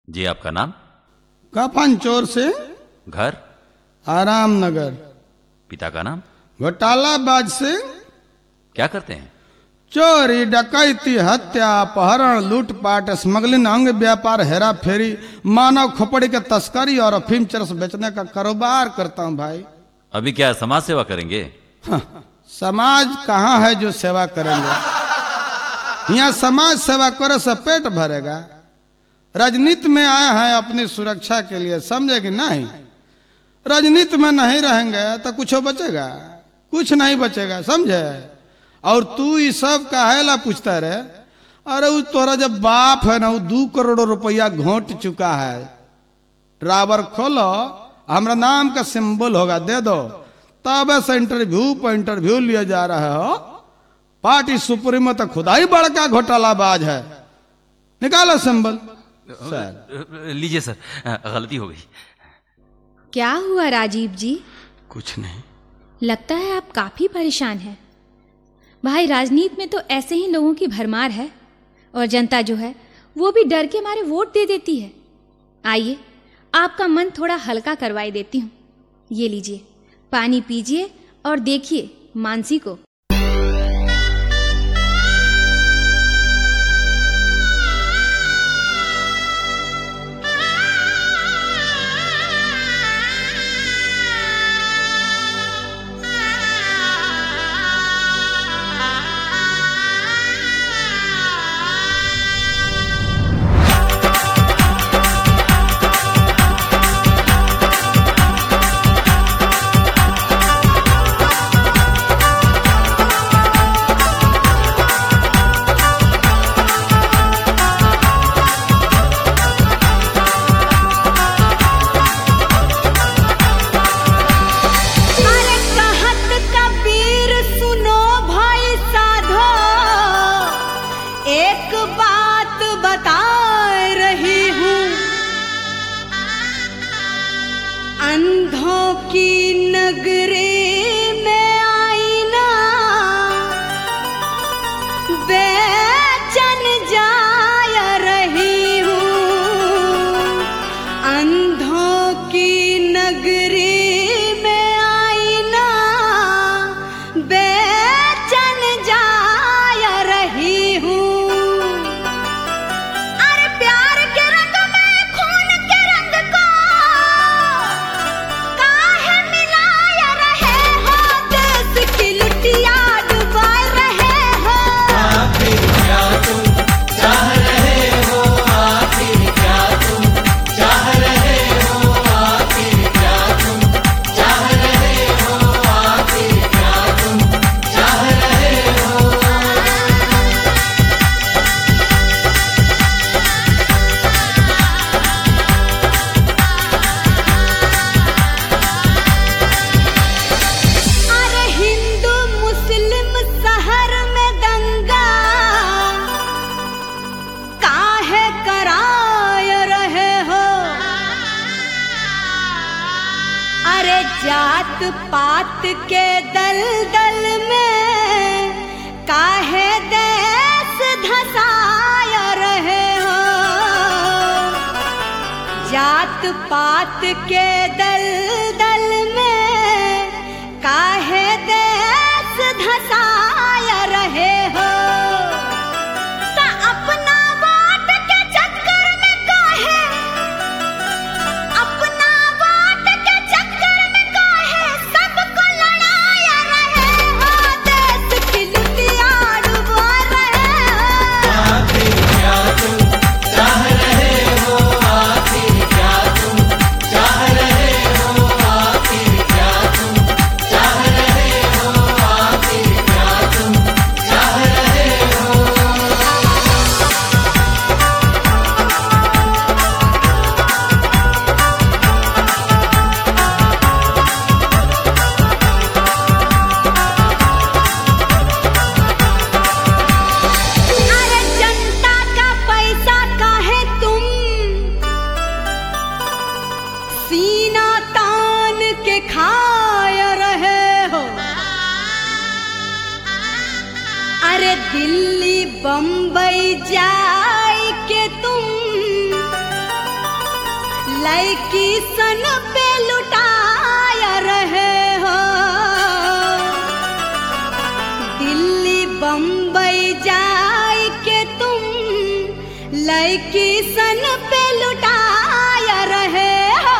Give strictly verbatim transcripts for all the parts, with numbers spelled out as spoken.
जी, आपका नाम? कफन चोर सिंह, घर? आराम नगर। पिता का नाम? घोटाला बाज सिंह। क्या करते हैं? चोरी, डकैती, हत्या, अपहरण, लूटपाट, स्मगलिंग, अंग व्यापार, हेरा फेरी, मानव खोपड़ी के तस्करी और अफीम चरस बेचने का कारोबार करता हूँ भाई। अभी क्या समाज सेवा करेंगे? हाँ, समाज कहाँ है जो सेवा करेंगे? यहाँ समाज सेवा करे से पेट भरेगा। राजनीति में आए हैं अपनी सुरक्षा के लिए, समझे कि नहीं? राजनीति में नहीं रहेंगे तो कुछ बचेगा? कुछ नहीं बचेगा, समझे? और तू ये सब काहेला पूछता रे? अरे वो तोरा जब बाप है ना, वो दो करोड़ रुपया घोट चुका है। ड्राइवर खोलो, हमारा नाम का सिंबल होगा, दे दो, तब ऐसा इंटरव्यू पर इंटरव्यू लिया जा रहा हो। पार्टी सुप्रीमो तो खुदा ही बड़का घोटालाबाज है। निकालो सिंबल। सर लीजिए सर, गलती हो गई। क्या हुआ राजीव जी? कुछ नहीं। लगता है आप काफी परेशान हैं। भाई, राजनीति में तो ऐसे ही लोगों की भरमार है और जनता जो है वो भी डर के मारे वोट दे देती है। आइए, आपका मन थोड़ा हल्का करवाई देती हूँ। ये लीजिए, पानी पीजिए और देखिए मानसी को। जात पात के दल दल में काहे देश धसाया रहे हो। जात पात के दल दल में काहे देश धसाया रहे हो। ता अपना वोट के चक्कर में काहे, अपना वोट के चक्कर में काहे सबको लड़ाया रहे हो। देश की लुटिया डुबा रहे हो। आखिर क्या तुम चाह रहे हो, आखिर क्या तुम चाह रहे हो, आखिर क्या तुम चाह रहे हो, आखिर क्या तुम चाह रहे हो। अरे जनता का पैसा काहे तुम सीना तान के खाया रहे हो। अरे दिल्ली बम्बई जाए के तुम लड़की सन पे लुटाया रहे हो। दिल्ली बम्बई जाए के तुम लड़की सन पे लुटाया रहे हो।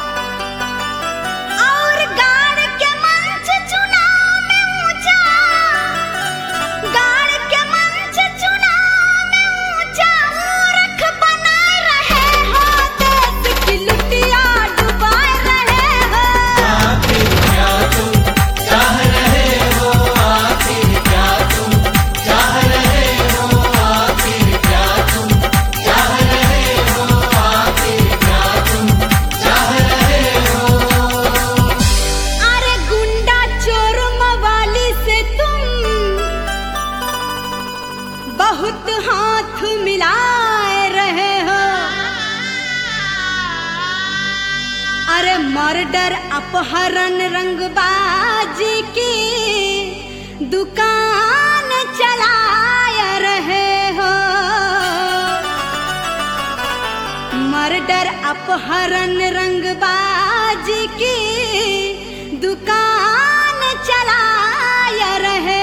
और गाड़ के मंच चुनाव में ऊंचा, गाड़ के मंच चुनाव में ऊंचा मूर्ख बनाए रहे हो। देश की लुटिया डुबाए रहे हो। आखिर क्या तुम चाह रहे हो, आखिर क्या तुम चाह रहे हो, आखिर क्या तुम चाह रहे हो, आखिर क्या तुम चाह रहे हो। अरे गुंडा चोर मवाली से तुम बहुत हाथ मिलाए रहे हो। अरे मर्डर अपहरण रंगबाजी की दुकान चलाए रहे हो। मर्डर अपहरण रंगबाजी की दुकान चलाए रहे